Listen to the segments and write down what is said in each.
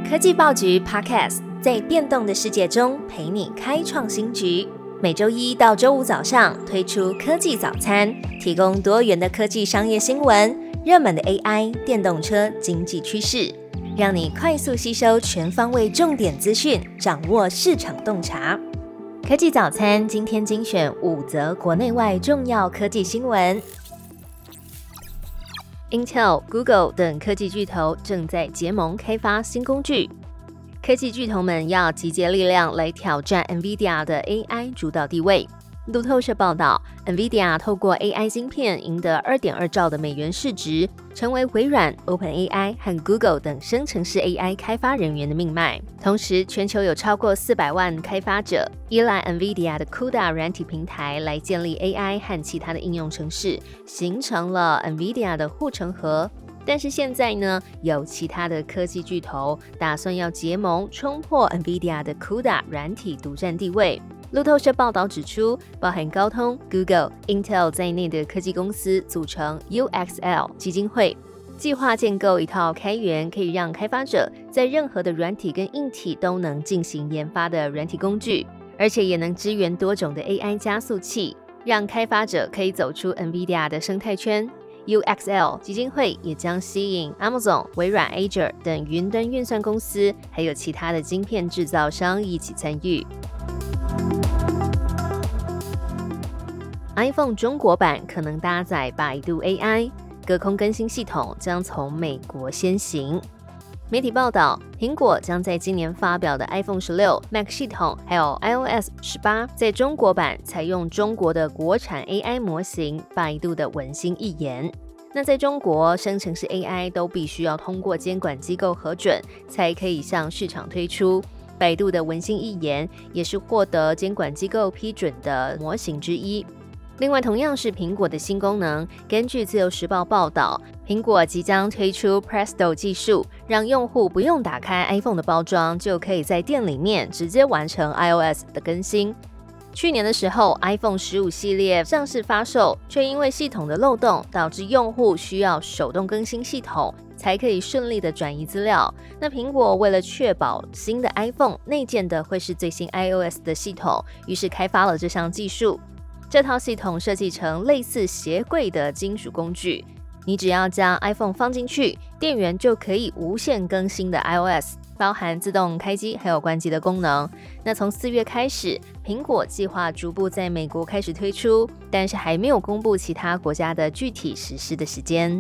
科技报局 Podcast 在变动的世界中陪你开创新局。每周一到周五早上推出科技早餐，提供多元的科技商业新闻、热门的 AI、电动车经济趋势，让你快速吸收全方位重点资讯，掌握市场洞察。科技早餐今天精选5则国内外重要科技新闻。Intel、Google 等科技巨头正在结盟开发新工具。科技巨头们要集结力量来挑战 NVIDIA 的 AI 主导地位。路透社报道 ，NVIDIA 透过 AI 晶片赢得2.2兆的美元市值，成为微软、OpenAI 和 Google 等生成式 AI 开发人员的命脉。同时，全球有超过400万开发者依赖 NVIDIA 的 CUDA 软体平台来建立 AI 和其他的应用程式，形成了 NVIDIA 的护城河。但是现在呢，有其他的科技巨头打算要结盟，冲破 NVIDIA 的 CUDA 软体独占地位。路透社报道指出，包含高通、Google、Intel 在内的科技公司组成 UXL 基金会，计划建构一套开源可以让开发者在任何的软体跟硬体都能进行研发的软体工具，而且也能支援多种的 AI 加速器，让开发者可以走出 NVIDIA 的生态圈。UXL 基金会也将吸引 Amazon、微软 Azure 等云端运算公司，还有其他的晶片制造商一起参与。iPhone 中国版可能搭载百度 AI， 隔空更新系统将从美国先行。媒体报道，苹果将在今年发表的 iPhone 16、Mac 系统还有 iOS 18在中国版采用中国的国产 AI 模型百度的文心一言。那在中国，生成式 AI 都必须要通过监管机构核准，才可以向市场推出。百度的文心一言也是获得监管机构批准的模型之一。另外，同样是苹果的新功能，根据自由时报报道，苹果即将推出 Presto 技术，让用户不用打开 iPhone 的包装，就可以在店里面直接完成 iOS 的更新。去年的时候 ，iPhone 15系列上市发售，却因为系统的漏洞，导致用户需要手动更新系统，才可以顺利的转移资料。那苹果为了确保新的 iPhone 内建的会是最新 iOS 的系统，于是开发了这项技术。这套系统设计成类似鞋柜的金属工具，你只要将 iPhone 放进去，电源就可以无限更新的 iOS， 包含自动开机还有关机的功能。那从4月开始，苹果计划逐步在美国开始推出，但是还没有公布其他国家的具体实施的时间。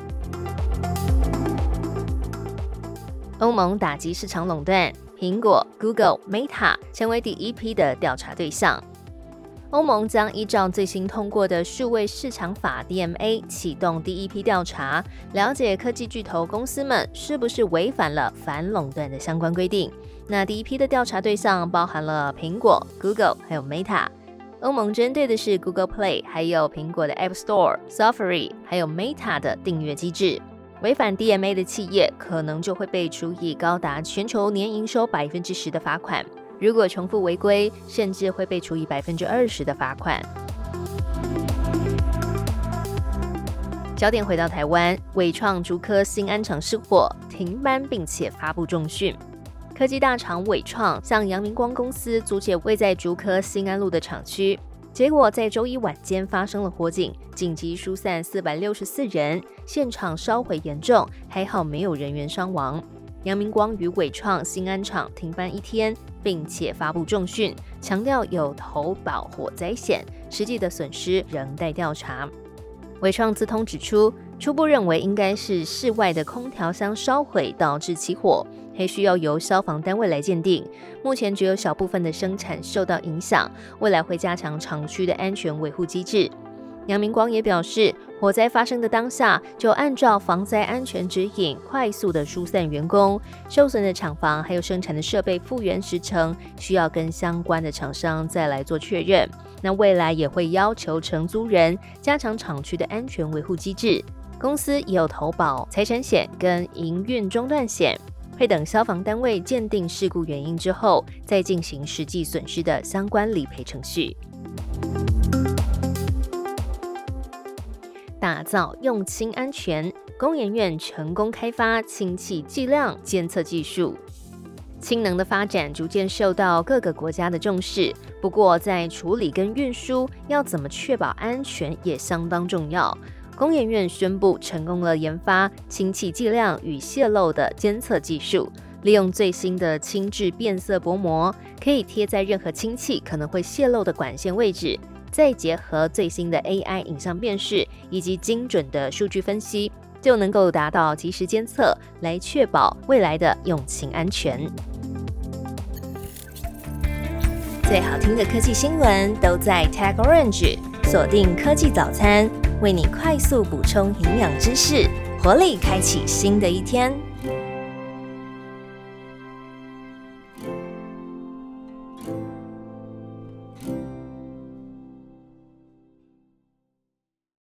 欧盟打击市场垄断，苹果、Google、Meta 成为第一批的调查对象。欧盟将依照最新通过的数位市场法 DMA 启动第一批调查，了解科技巨头公司们是不是违反了反垄断的相关规定。那第一批的调查对象包含了苹果、Google 还有 Meta。欧盟针对的是 Google Play， 还有苹果的 App Store、Safari， 还有 Meta 的订阅机制。违反 DMA 的企业可能就会被处以高达全球年营收 10% 的罚款。如果重复违规，甚至会被处以 20% 的罚款。焦点回到台湾，伟创竹科新安厂失火，停班并且发布重讯。科技大厂伟创向阳明光公司租借位在竹科新安路的厂区，结果在周一晚间发生了火警，紧急疏散464人，现场烧毁严重，还好没有人员伤亡。阳明光与伟创新安厂停班1天，并且发布重讯，强调有投保火灾险，实际的损失仍待调查。伟创资通指出，初步认为应该是室外的空调箱烧毁导致起火，还需要由消防单位来鉴定。目前只有小部分的生产受到影响，未来会加强厂区的安全维护机制。阳明光也表示，火灾发生的当下就按照防灾安全指引，快速的疏散员工，受损的厂房还有生产的设备复原时程，需要跟相关的厂商再来做确认。那未来也会要求承租人加强厂区的安全维护机制。公司也有投保财产险跟营运中断险，会等消防单位鉴定事故原因之后，再进行实际损失的相关理赔程序。打造用氢安全，工研院成功开发氢气剂量监测技术。 氢能的发展逐渐受到各个国家的重视，不过在处理跟运输要怎么确保安全也相当重要。工研院宣布成功了研发氢气剂量与泄漏的监测技术，利用最新的氢质变色薄膜，可以贴在任何氢气可能会泄漏的管线位置，再结合最新的 AI 影像辨识以及精准的数据分析，就能够达到及时监测，来确保未来的用氢安全。最好听的科技新闻都在 Tag Orange， 锁定科技早餐，为你快速补充营养知识，活力开启新的一天。